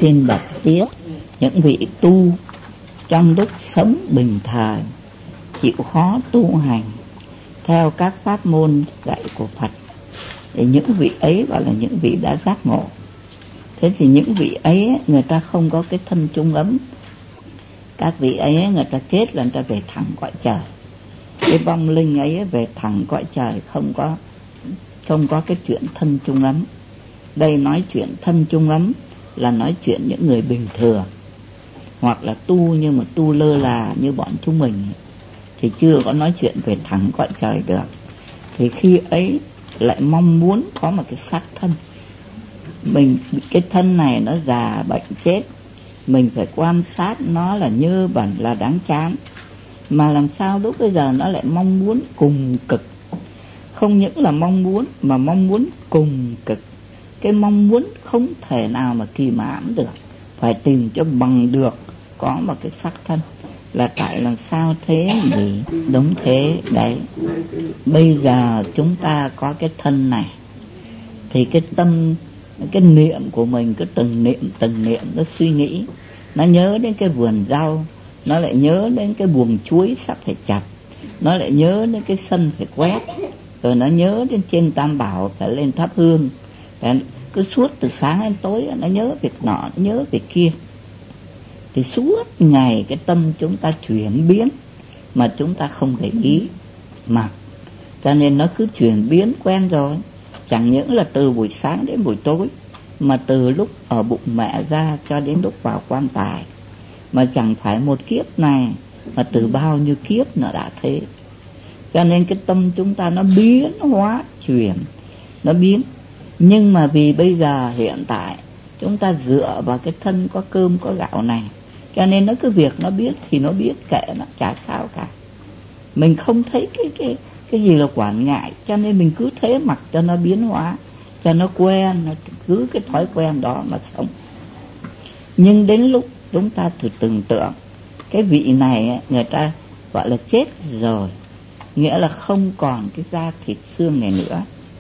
Xin bạch tiếp những vị tu trong lúc sống bình thời chịu khó tu hành theo các pháp môn dạy của Phật, thì những vị ấy gọi là những vị đã giác ngộ. Thế thì những vị ấy người ta không có cái thân chung ấm. Các vị ấy người ta chết là người ta về thẳng cõi trời. Cái vong linh ấy về thẳng cõi trời, không có cái chuyện thân chung ấm. Đây nói chuyện thân chung ấm là nói chuyện những người bình thường, hoặc là tu nhưng mà tu lơ là như bọn chúng mình thì chưa có nói chuyện về thẳng cõi trời được. Thì khi ấy lại mong muốn có một cái xác thân. Mình cái thân này nó già bệnh chết, mình phải quan sát nó là nhơ bẩn là đáng chán, mà làm sao lúc bây giờ nó lại mong muốn cùng cực. Không những là mong muốn mà mong muốn cùng cực. Cái mong muốn không thể nào mà kìm hãm được, phải tìm cho bằng được có một cái xác thân. Là tại làm sao thế nhỉ? Đúng thế đấy. Bây giờ chúng ta có cái thân này thì cái tâm, cái niệm của mình cứ từng niệm nó suy nghĩ. Nó nhớ đến cái vườn rau, nó lại nhớ đến cái buồng chuối sắp phải chặt, nó lại nhớ đến cái sân phải quét, rồi nó nhớ đến trên Tam Bảo phải lên thắp hương. Cứ suốt từ sáng đến tối nó nhớ việc nọ, nó nhớ việc kia. Thì suốt ngày cái tâm chúng ta chuyển biến mà chúng ta không để ý mà. Cho nên nó cứ chuyển biến quen rồi. Chẳng những là từ buổi sáng đến buổi tối, mà từ lúc ở bụng mẹ ra cho đến lúc vào quan tài. Mà chẳng phải một kiếp này, mà từ bao nhiêu kiếp nó đã thế. Cho nên cái tâm chúng ta nó biến hóa, chuyển, nó biến. Nhưng mà vì bây giờ hiện tại chúng ta dựa vào cái thân có cơm có gạo này, cho nên nó cứ việc nó biết thì nó biết, kệ nó, chả sao cả. Mình không thấy cái gì là quản ngại, cho nên mình cứ thế mặc cho nó biến hóa, cho nó quen, nó cứ cái thói quen đó mà sống. Nhưng đến lúc chúng ta thử tưởng tượng cái vị này người ta gọi là chết rồi, nghĩa là không còn cái da thịt xương này nữa,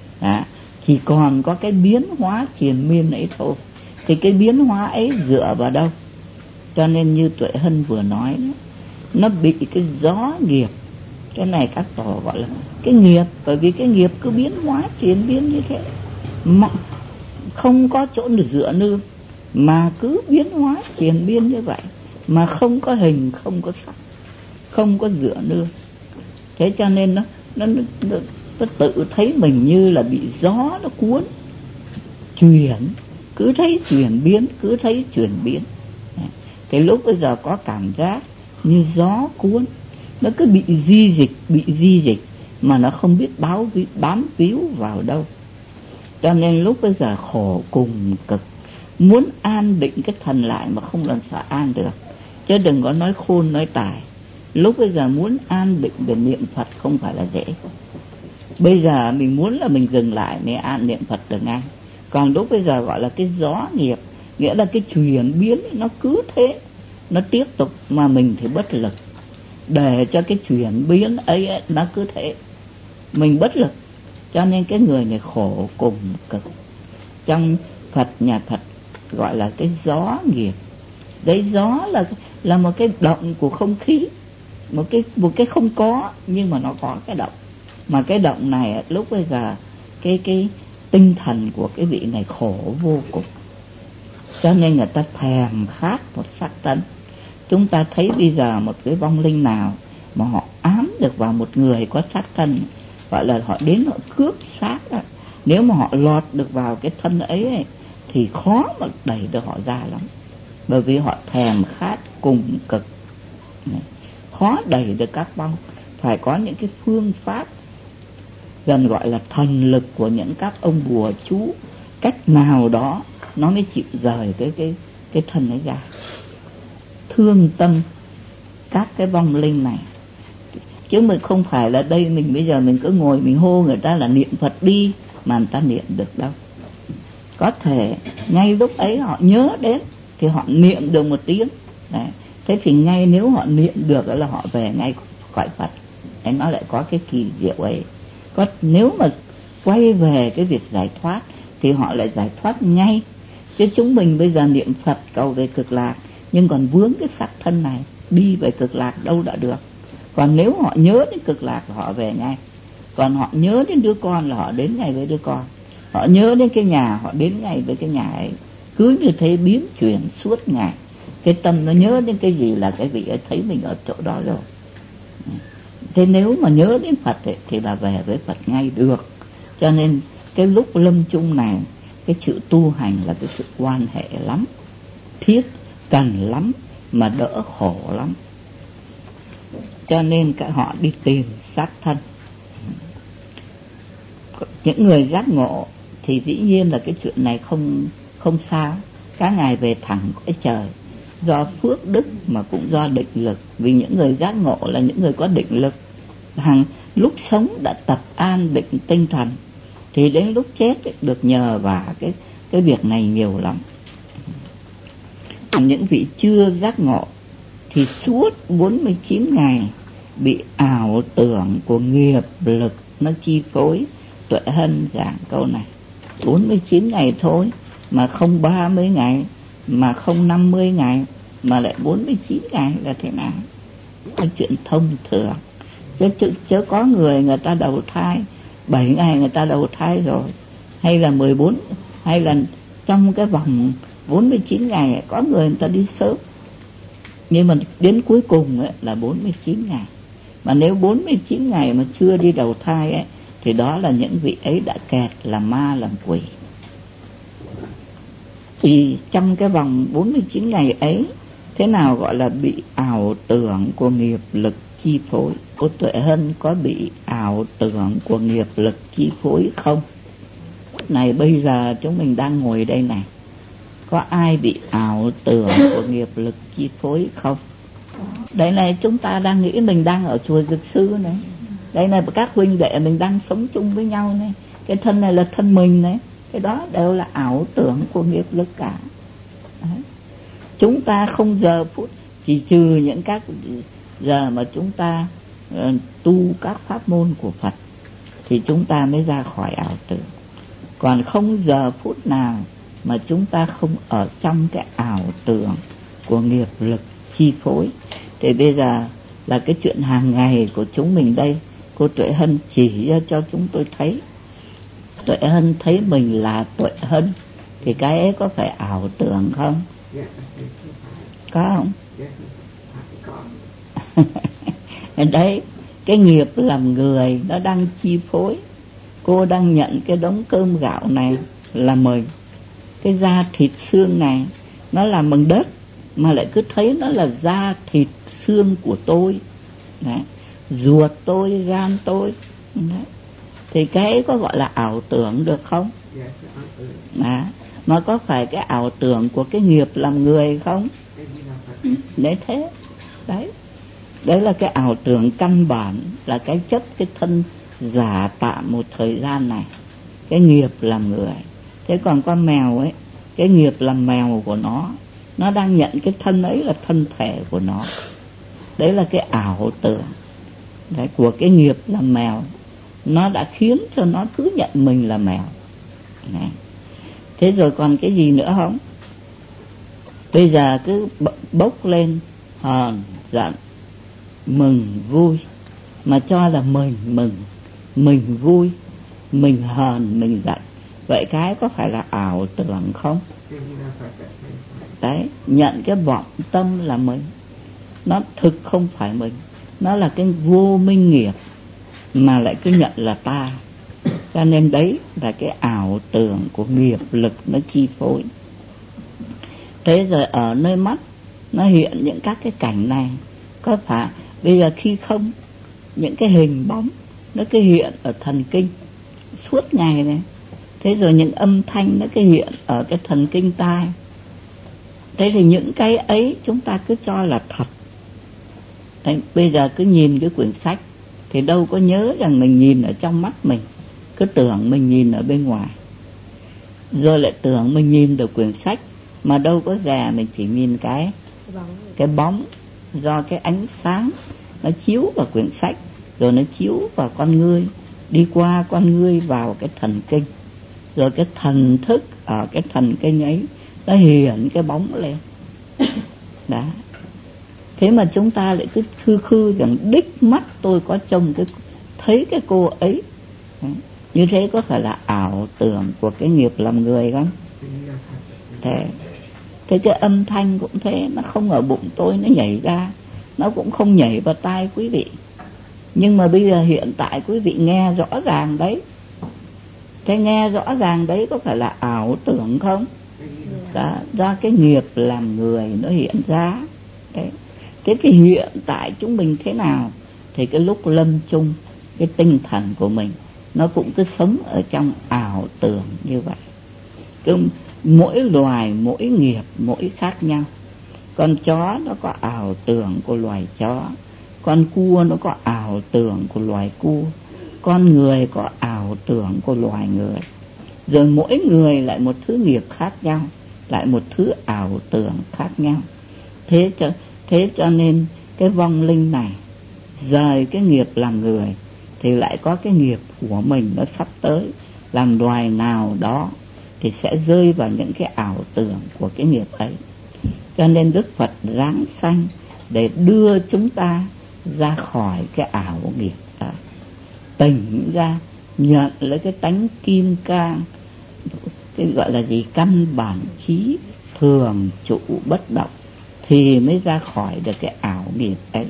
chỉ còn có cái biến hóa triền miên ấy thôi. Thì cái biến hóa ấy dựa vào đâu? Cho nên như Tuệ Hân vừa nói đó, nó bị cái gió nghiệp. Cái này các tổ gọi là cái nghiệp, bởi vì cái nghiệp cứ biến hóa chuyển biến như thế, không có chỗ để dựa nương, mà cứ biến hóa chuyển biến như vậy, mà không có hình, không có sắc, không có dựa nương. Thế cho nên nó tự thấy mình như là bị gió nó cuốn chuyển, cứ thấy chuyển biến, cứ thấy chuyển biến. Cái lúc bây giờ có cảm giác như gió cuốn, nó cứ bị di dịch mà nó không biết bám víu vào đâu. Cho nên lúc bây giờ khổ cùng cực, muốn an định cái thần lại mà không làm sao an được. Chứ đừng có nói khôn nói tài. Lúc bây giờ muốn an định để niệm Phật không phải là dễ. Bây giờ mình muốn là mình dừng lại mới an niệm Phật được ngay. Còn lúc bây giờ gọi là cái gió nghiệp, nghĩa là cái chuyển biến nó cứ thế, nó tiếp tục mà mình thì bất lực. Để cho cái chuyển biến ấy nó cứ thế, mình bất lực. Cho nên cái người này khổ cùng cực. Trong Phật, nhà Phật gọi là cái gió nghiệp. Đấy, gió là một cái động của không khí, một cái không có, nhưng mà nó có cái động. Mà cái động này lúc bây giờ cái tinh thần của cái vị này khổ vô cùng. Cho nên người ta thèm khát một xác thân. Chúng ta thấy bây giờ một cái vong linh nào mà họ ám được vào một người có xác thân, gọi là họ đến họ cướp xác đó. Nếu mà họ lọt được vào cái thân ấy thì khó mà đẩy được họ ra lắm. Bởi vì họ thèm khát cùng cực, khó đẩy được các vong. Phải có những cái phương pháp gần gọi là thần lực của những các ông bùa chú, cách nào đó nó mới chịu rời cái thân ấy ra. Thương tâm các cái vong linh này, chứ mình không phải là đây mình bây giờ mình cứ ngồi mình hô người ta là niệm Phật đi mà người ta niệm được đâu. Có thể ngay lúc ấy họ nhớ đến thì họ niệm được một tiếng. Đấy. Thế thì ngay nếu họ niệm được là họ về ngay cõi Phật. Đấy, nó lại có cái kỳ diệu ấy. Nếu mà quay về cái việc giải thoát thì họ lại giải thoát ngay. Chứ chúng mình bây giờ niệm Phật cầu về cực lạc, nhưng còn vướng cái xác thân này, đi về cực lạc đâu đã được. Còn nếu họ nhớ đến cực lạc họ về ngay. Còn họ nhớ đến đứa con là họ đến ngay với đứa con. Họ nhớ đến cái nhà, họ đến ngay với cái nhà ấy. Cứ như thế biến chuyển suốt ngày. Cái tâm nó nhớ đến cái gì là cái vị ấy thấy mình ở chỗ đó rồi. Thế nếu mà nhớ đến Phật ấy, thì là về với Phật ngay được. Cho nên cái lúc lâm chung này, cái sự tu hành là cái sự quan hệ lắm, thiết, cần lắm, mà đỡ khổ lắm. Cho nên cả họ đi tìm xác thân. Những người giác ngộ thì dĩ nhiên là cái chuyện này không sao. Các ngài về thẳng cõi trời, do phước đức mà cũng do định lực. Vì những người giác ngộ là những người có định lực, hàng lúc sống đã tập an định tinh thần, thì đến lúc chết ấy, được nhờ vào cái việc này nhiều lắm. Những vị chưa giác ngộ thì suốt 49 ngày bị ảo tưởng của nghiệp lực nó chi phối. Tuệ Hân giảng câu này 49 ngày thôi, mà không 30 ngày, mà không 50 ngày, mà lại 49 ngày là thế nào? Cái chuyện thông thường. Chứ có người ta đầu thai 7 ngày người ta đầu thai rồi, hay là 14, hay là trong cái vòng 49 ngày có người ta đi sớm. Nhưng mà đến cuối cùng ấy, là 49 ngày. Mà nếu 49 ngày mà chưa đi đầu thai ấy, thì đó là những vị ấy đã kẹt làm ma làm quỷ. Thì trong cái vòng 49 ngày ấy, thế nào gọi là bị ảo tưởng của nghiệp lực chi phối? Cô Tuệ Hân có bị ảo tưởng của nghiệp lực chi phối không? Này bây giờ chúng mình đang ngồi đây này, có ai bị ảo tưởng của nghiệp lực chi phối không? Đây này, chúng ta đang nghĩ mình đang ở chùa Dược Sư này. Đây này, các huynh đệ mình đang sống chung với nhau này. Cái thân này là thân mình này. Cái đó đều là ảo tưởng của nghiệp lực cả. Đấy. Chúng ta không giờ phút, chỉ trừ những các giờ mà chúng ta tu các pháp môn của Phật, thì chúng ta mới ra khỏi ảo tưởng. Còn không giờ phút nào mà chúng ta không ở trong cái ảo tưởng của nghiệp lực chi phối. Thì bây giờ là cái chuyện hàng ngày của chúng mình đây. Cô Tuệ Hân chỉ cho chúng tôi thấy. Tuệ Hân thấy mình là Tuệ Hân, thì cái ấy có phải ảo tưởng không? Có không? Đấy, cái nghiệp làm người nó đang chi phối. Cô đang nhận cái đống cơm gạo này là mình. Cái da thịt xương này nó là bằng đất, mà lại cứ thấy nó là da thịt xương của tôi. Đấy. Ruột tôi, gan tôi. Đấy. Thì cái có gọi là ảo tưởng được không? Đấy. Mà có phải cái ảo tưởng của cái nghiệp làm người không? Đấy thế. Đấy. Đấy là cái ảo tưởng căn bản, là cái chất cái thân giả tạm một thời gian này. Cái nghiệp làm người. Thế còn con mèo ấy, cái nghiệp làm mèo của nó đang nhận cái thân ấy là thân thể của nó. Đấy là cái ảo tưởng đấy, của cái nghiệp làm mèo. Nó đã khiến cho nó cứ nhận mình là mèo. Đấy. Thế rồi còn cái gì nữa không? Bây giờ cứ bốc lên hờn, giận, mừng, vui, mà cho là mình vui, mình hờn, mình giận. Vậy cái có phải là ảo tưởng không? Đấy, nhận cái vọng tâm là mình. Nó thực không phải mình. Nó là cái vô minh nghiệp, mà lại cứ nhận là ta. Cho nên đấy là cái ảo tưởng của nghiệp lực nó chi phối. Thế rồi ở nơi mắt nó hiện những các cái cảnh này, có phải bây giờ khi không, những cái hình bóng nó cứ hiện ở thần kinh suốt ngày này. Thế rồi những âm thanh nó cứ hiện ở cái thần kinh tai. Thế thì những cái ấy chúng ta cứ cho là thật. Đấy, bây giờ cứ nhìn cái quyển sách thì đâu có nhớ rằng mình nhìn ở trong mắt mình, cứ tưởng mình nhìn ở bên ngoài, rồi lại tưởng mình nhìn được quyển sách, mà đâu có già, mình chỉ nhìn cái bóng do cái ánh sáng nó chiếu vào quyển sách, rồi nó chiếu vào con ngươi, đi qua con ngươi vào cái thần kinh, rồi cái thần thức ở cái thần kinh ấy nó hiện cái bóng lên. Đó. Thế mà chúng ta lại cứ khư khư rằng đích mắt tôi có trông thấy cái cô ấy. Như thế có phải là ảo tưởng của cái nghiệp làm người không? Thế cái âm thanh cũng thế, nó không ở bụng tôi nó nhảy ra, nó cũng không nhảy vào tai quý vị. Nhưng mà bây giờ hiện tại quý vị nghe rõ ràng đấy. Thế nghe rõ ràng đấy có phải là ảo tưởng không? Đó, do cái nghiệp làm người nó hiện ra đấy. Thế thì hiện tại chúng mình thế nào? Thì cái lúc lâm chung, cái tinh thần của mình nó cũng cứ sống ở trong ảo tưởng như vậy. Cứ mỗi loài, mỗi nghiệp, mỗi khác nhau. Con chó nó có ảo tưởng của loài chó, con cua nó có ảo tưởng của loài cua, con người có ảo tưởng của loài người. Rồi mỗi người lại một thứ nghiệp khác nhau, lại một thứ ảo tưởng khác nhau. Thế cho nên cái vong linh này rời cái nghiệp làm người thì lại có cái nghiệp của mình nó sắp tới. Làm loài nào đó thì sẽ rơi vào những cái ảo tưởng của cái nghiệp ấy. Cho nên Đức Phật giáng sanh để đưa chúng ta ra khỏi cái ảo nghiệp đó, tỉnh ra, nhận lấy cái tánh kim cang, cái gọi là gì, căn bản trí thường trụ bất động, thì mới ra khỏi được cái ảo nghiệp ấy.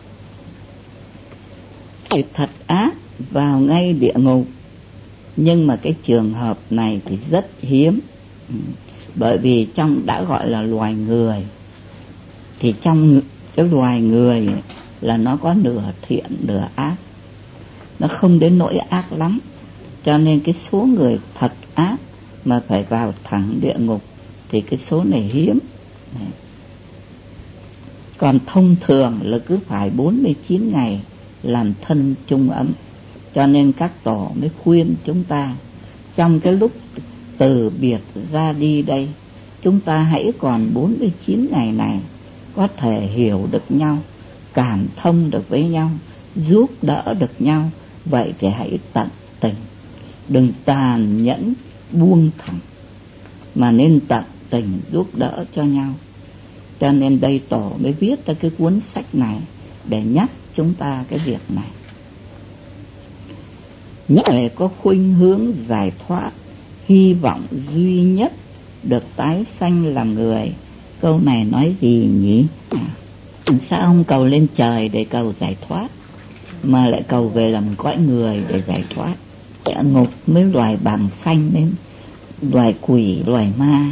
Thì thật ác vào ngay địa ngục, nhưng mà cái trường hợp này thì rất hiếm. Bởi vì trong đã gọi là loài người, thì trong cái loài người là nó có nửa thiện nửa ác, nó không đến nỗi ác lắm. Cho nên cái số người thật ác mà phải vào thẳng địa ngục thì cái số này hiếm. Còn thông thường là cứ phải 49 ngày làm thân chung ấm. Cho nên các tổ mới khuyên chúng ta trong cái lúc từ biệt ra đi đây, chúng ta hãy còn 49 ngày này có thể hiểu được nhau, cảm thông được với nhau, giúp đỡ được nhau. Vậy thì hãy tận tình, đừng tàn nhẫn buông thẳng, mà nên tận tình giúp đỡ cho nhau. Cho nên đây tổ mới viết ra cái cuốn sách này để nhắc chúng ta cái việc này. Để có khuynh hướng giải thoát, hy vọng duy nhất được tái sanh làm người. Câu này nói gì nhỉ? Sao không cầu lên trời để cầu giải thoát, mà lại cầu về làm cõi người để giải thoát? Địa ngục mới loài bằng xanh đến loài quỷ, loài ma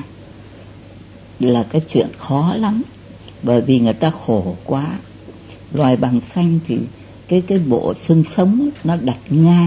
là cái chuyện khó lắm, bởi vì người ta khổ quá. Loài bằng xanh thì cái bộ xương sống nó đặt ngang,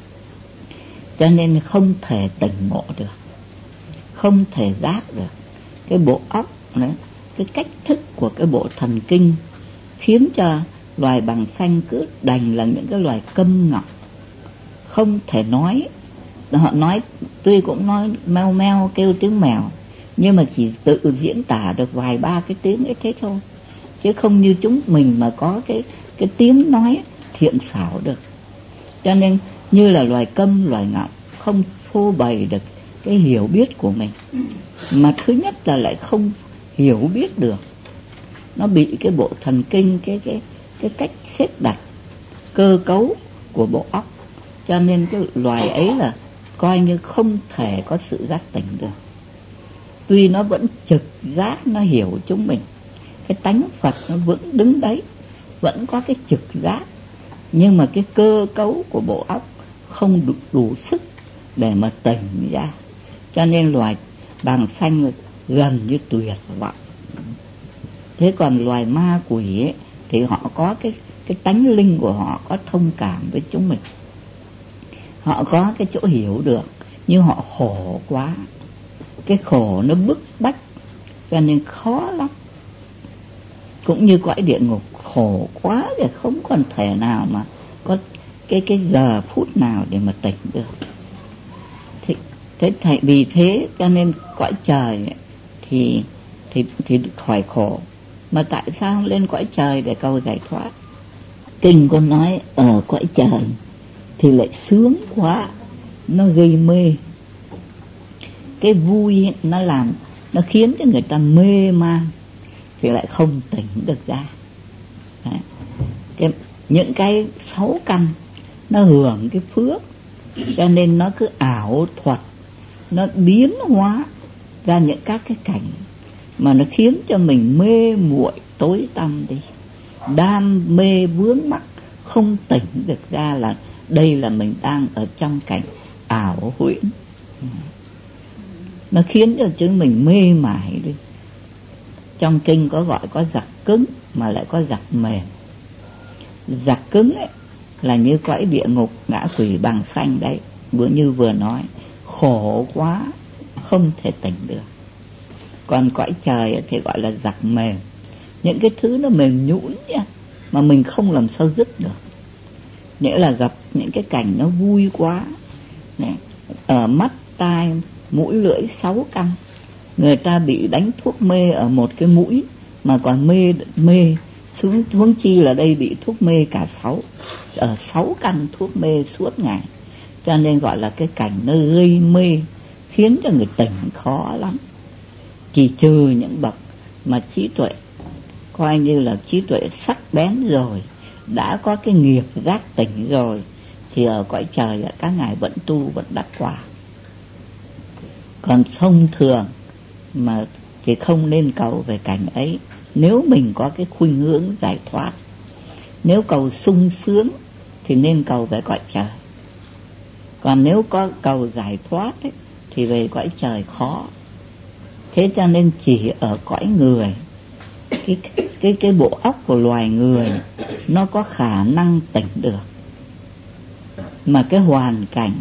cho nên không thể tỉnh ngộ được, không thể giác được. Cái bộ óc nữa, cái cách thức của cái bộ thần kinh khiến cho loài bằng xanh cứ đành là những cái loài câm ngọng, không thể nói. Họ nói tuy cũng nói meo meo kêu tiếng mèo, nhưng mà chỉ tự diễn tả được vài ba cái tiếng ấy thế thôi, chứ không như chúng mình mà có cái tiếng nói thiện xảo được. Cho nên như là loài câm, loài ngọng, không phô bày được cái hiểu biết của mình. Mà thứ nhất là lại không hiểu biết được, nó bị cái bộ thần kinh, cái cách xếp đặt cơ cấu của bộ óc, cho nên cái loài ấy là coi như không thể có sự giác tỉnh được. Tuy nó vẫn trực giác, nó hiểu chúng mình, cái tánh Phật nó vẫn đứng đấy, vẫn có cái trực giác, nhưng mà cái cơ cấu của bộ óc không đủ sức để mà tỉnh ra. Cho nên loài bằng xanh gần như tuyệt vọng. Thế còn loài ma quỷ ấy, thì họ có cái tánh linh của họ có thông cảm với chúng mình, họ có cái chỗ hiểu được, nhưng họ khổ quá, cái khổ nó bức bách, cho nên khó lắm. Cũng như cõi địa ngục khổ quá thì không còn thể nào mà có cái giờ phút nào để mà tỉnh được. Vì thế cho nên cõi trời thì khỏi khổ. Mà tại sao lên cõi trời để cầu giải thoát? Kinh có nói ở cõi trời thì lại sướng quá, nó gây mê. Cái vui nó làm nó khiến cho người ta mê man thì lại không tỉnh được ra. Những cái 6 căn nó hưởng cái phước, cho nên nó cứ ảo thuật, nó biến hóa ra những các cái cảnh mà nó khiến cho mình mê muội tối tăm đi, đam mê vướng mắc, không tỉnh được ra là đây là mình đang ở trong cảnh ảo huyễn. Nó khiến cho chúng mình mê mải đi. Trong kinh có gọi có giặc cứng mà lại có giặc mềm. Giặc cứng ấy là như cõi địa ngục ngã quỷ bằng phanh đấy, như vừa nói, khổ quá không thể tỉnh được. Còn cõi trời ấy thì gọi là giặc mềm, những cái thứ nó mềm nhũn nha, mà mình không làm sao dứt được. Nghĩa là gặp những cái cảnh nó vui quá này, ở mắt tai mũi lưỡi 6 căn, người ta bị đánh thuốc mê ở một cái mũi mà còn mê huống chi là đây bị thuốc mê cả 6 căn thuốc mê suốt ngày, cho nên gọi là cái cảnh nó gây mê, khiến cho người tỉnh khó lắm. Chỉ trừ những bậc mà trí tuệ coi như là trí tuệ sắc bén rồi, đã có cái nghiệp giác tỉnh rồi, thì ở cõi trời các ngài vẫn tu vẫn đắc quả. Còn thông thường mà thì không nên cầu về cảnh ấy, nếu mình có cái khuynh hướng giải thoát. Nếu cầu sung sướng thì nên cầu về cõi trời. Còn nếu có cầu giải thoát ấy, thì về cõi trời khó. Thế cho nên chỉ ở cõi người, cái bộ óc của loài người nó có khả năng tỉnh được. Mà cái hoàn cảnh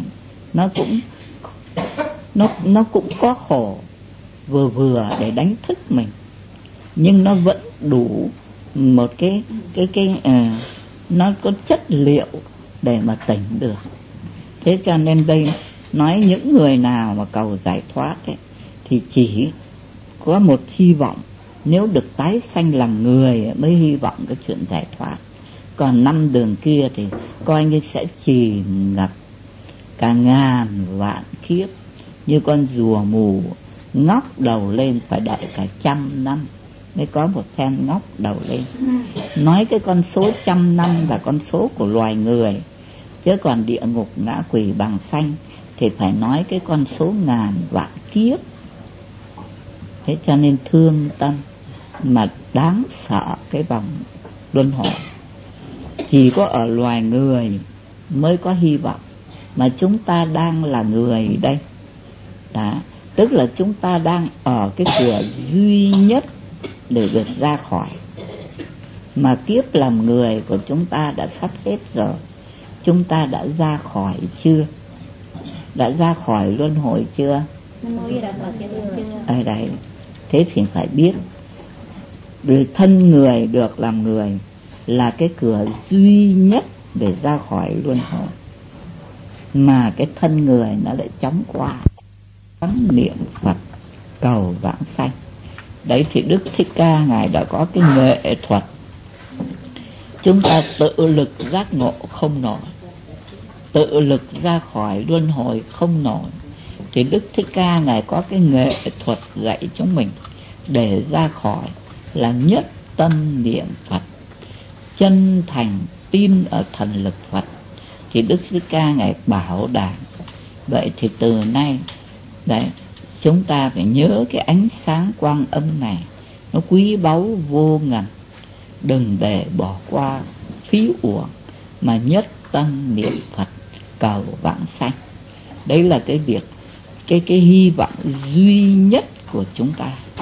nó cũng có khổ vừa để đánh thức mình, nhưng nó vẫn đủ một cái nó có chất liệu để mà tỉnh được. Thế cho nên đây nói những người nào mà cầu giải thoát ấy, thì chỉ có một hy vọng, nếu được tái sanh làm người mới hy vọng cái chuyện giải thoát. Còn 5 đường kia thì coi như sẽ chìm ngập cả ngàn vạn kiếp, như con rùa mù ngóc đầu lên phải đợi cả 100 năm mới có một phen ngóc đầu lên. Nói cái con số 100 năm là con số của loài người, chứ còn địa ngục ngã quỷ bằng phanh thì phải nói cái con số ngàn vạn kiếp. Thế cho nên thương tâm mà đáng sợ cái vòng luân hồi. Chỉ có ở loài người mới có hy vọng, mà chúng ta đang là người đây. Đó, tức là chúng ta đang ở cái cửa duy nhất để được ra khỏi. Mà kiếp làm người của chúng ta đã sắp hết rồi. Chúng ta đã ra khỏi chưa? Đã ra khỏi luân hồi chưa? Ở đây thế thì phải biết, vì thân người được làm người là cái cửa duy nhất để ra khỏi luân hồi, mà cái thân người nó lại chóng qua. Niệm Phật cầu vãng sanh. Đấy thì Đức Thích Ca ngài đã có cái nghệ thuật. Chúng ta tự lực giác ngộ không nổi, tự lực ra khỏi luân hồi không nổi, thì Đức Thích Ca ngài có cái nghệ thuật dạy chúng mình để ra khỏi, là nhất tâm niệm Phật, chân thành tin ở thần lực Phật. Thì Đức Thích Ca ngài bảo đảm. Vậy thì từ nay đấy, chúng ta phải nhớ cái ánh sáng quang âm này, nó quý báu vô ngần, đừng để bỏ qua phí uổng, mà nhất tâm niệm Phật cầu vãng sanh. Đấy là cái việc, cái hy vọng duy nhất của chúng ta.